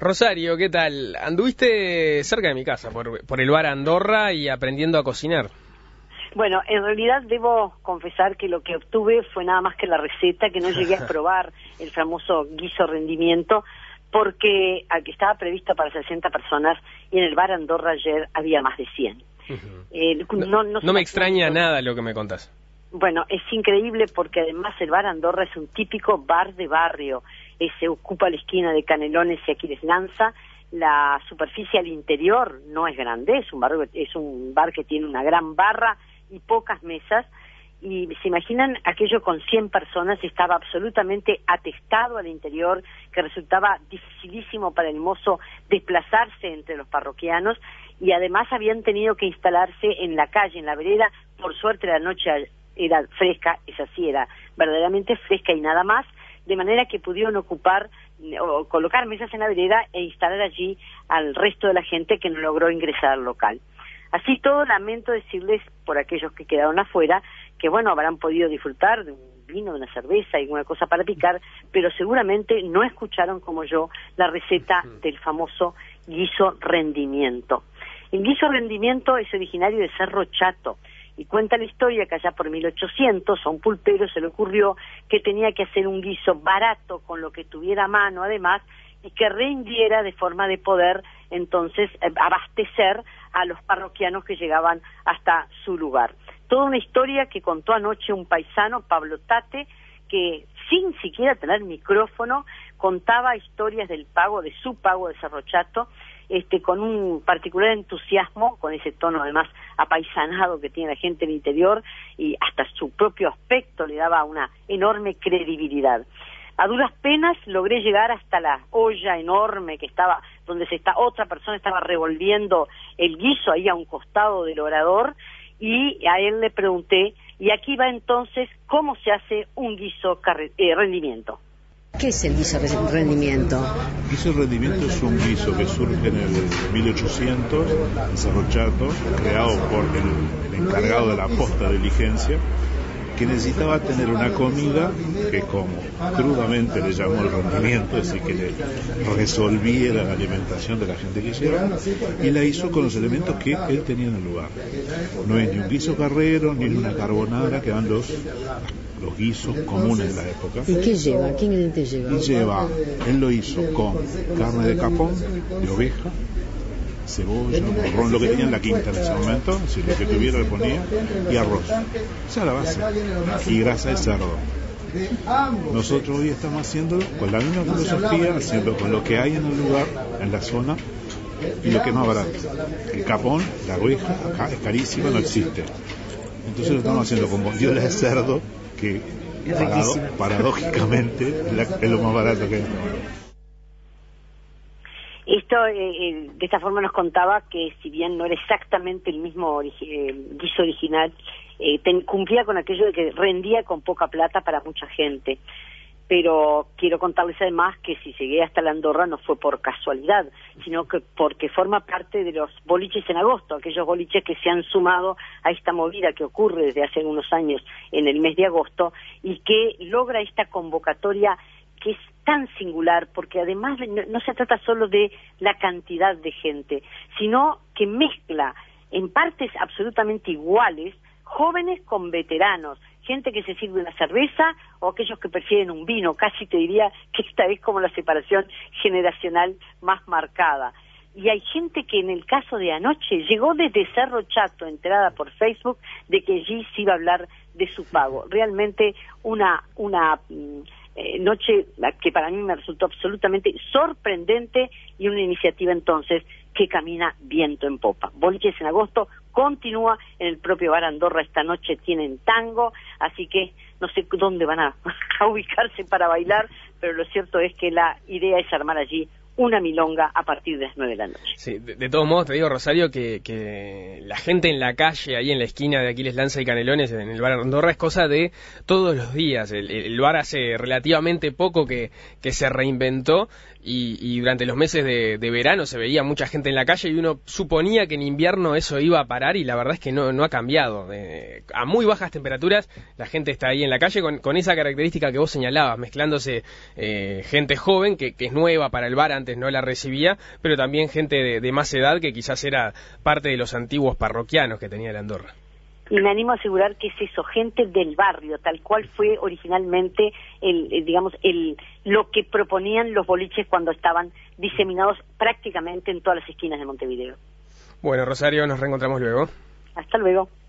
Rosario, ¿qué tal? Anduviste cerca de mi casa, por el bar Andorra y aprendiendo a cocinar. Bueno, en realidad debo confesar que lo que obtuve fue nada más que la receta, que no llegué a probar el famoso guiso rendimiento, porque al que estaba previsto para 60 personas y en el bar Andorra ayer había más de 100. No me extraña nada lo que me contás. Bueno, es increíble porque además el bar Andorra es un típico bar de barrio. Se ocupa la esquina de Canelones y Aquiles Lanza. La superficie al interior no es grande, es un bar que tiene una gran barra y pocas mesas. Y se imaginan aquello con 100 personas, estaba absolutamente atestado al interior, que resultaba dificilísimo para el mozo desplazarse entre los parroquianos, y además habían tenido que instalarse en la calle, en la vereda. Por suerte la noche era fresca, esa sí era verdaderamente fresca y nada más, de manera que pudieron ocupar o colocar mesas en la vereda e instalar allí al resto de la gente que no logró ingresar al local. Así todo, lamento decirles, por aquellos que quedaron afuera, que bueno, habrán podido disfrutar de un vino, de una cerveza y alguna cosa para picar, pero seguramente no escucharon como yo la receta del famoso guiso rendimiento. El guiso rendimiento es originario de Cerro Chato, y cuenta la historia que allá por 1800 a un pulpero se le ocurrió que tenía que hacer un guiso barato con lo que tuviera a mano además, y que rindiera de forma de poder entonces abastecer a los parroquianos que llegaban hasta su lugar. Toda una historia que contó anoche un paisano, Pablo Tate, que sin siquiera tener micrófono contaba historias del pago, de su pago de Cerro Chato, con un particular entusiasmo, con ese tono además apaisanado que tiene la gente del interior, y hasta su propio aspecto le daba una enorme credibilidad. A duras penas logré llegar hasta la olla enorme que estaba, donde otra persona estaba revolviendo el guiso ahí a un costado del orador, y a él le pregunté, y aquí va entonces cómo se hace un guiso rendimiento. ¿Qué es el guiso rendimiento? El guiso rendimiento es un guiso que surge en el 1800 en Cerro Chato, creado por el encargado de la posta de diligencia, que necesitaba tener una comida que, como crudamente le llamó el rendimiento, es decir, que le resolviera la alimentación de la gente que llegaba, y la hizo con los elementos que él tenía en el lugar. No es ni un guiso carrero, ni una carbonara, que eran los guisos comunes de la época. ¿Y qué lleva? ¿Qué ingredientes lleva? Él lo hizo con carne de capón, de oveja, cebolla, morrón, lo que tenía en la quinta en ese momento, si lo que tuviera le ponía, y arroz. Esa es la base. Y grasa de cerdo. Nosotros hoy estamos haciéndolo con la misma filosofía, haciendo con lo que hay en el lugar, en la zona, y lo que es más barato. El capón, la oveja, acá es carísima, no existe. Entonces lo estamos haciendo con bondiola de cerdo, que paradójicamente es lo más barato que hay. Esto, de esta forma nos contaba que si bien no era exactamente el mismo guiso original, cumplía con aquello de que rendía con poca plata para mucha gente. Pero quiero contarles además que si llegué hasta la Andorra no fue por casualidad, sino que porque forma parte de los boliches en agosto, aquellos boliches que se han sumado a esta movida que ocurre desde hace unos años en el mes de agosto, y que logra esta convocatoria que es tan singular, porque además no se trata solo de la cantidad de gente, sino que mezcla en partes absolutamente iguales jóvenes con veteranos, gente que se sirve una cerveza o aquellos que prefieren un vino. Casi te diría que esta es como la separación generacional más marcada. Y hay gente que en el caso de anoche llegó desde Cerro Chato, enterada por Facebook, de que allí se iba a hablar de su pago. Realmente una noche que para mí me resultó absolutamente sorprendente, y una iniciativa entonces que camina viento en popa. Boliches en agosto continúa en el propio bar Andorra. Esta noche tienen tango, así que no sé dónde van a ubicarse para bailar, pero lo cierto es que la idea es armar allí una milonga a partir de las 9 de la noche. Sí, de todos modos te digo, Rosario, que la gente en la calle, ahí en la esquina de Aquiles Lanza y Canelones, en el bar Andorra, es cosa de todos los días. El bar hace relativamente poco que se reinventó, y durante los meses de verano se veía mucha gente en la calle y uno suponía que en invierno eso iba a parar y la verdad es que no ha cambiado. A muy bajas temperaturas la gente está ahí en la calle con esa característica que vos señalabas, mezclándose gente joven que es nueva para el bar, antes no la recibía, pero también gente de más edad que quizás era parte de los antiguos parroquianos que tenía la Andorra. Y me animo a asegurar que es eso, gente del barrio, tal cual fue originalmente lo que proponían los boliches cuando estaban diseminados prácticamente en todas las esquinas de Montevideo. Bueno, Rosario, nos reencontramos luego. Hasta luego.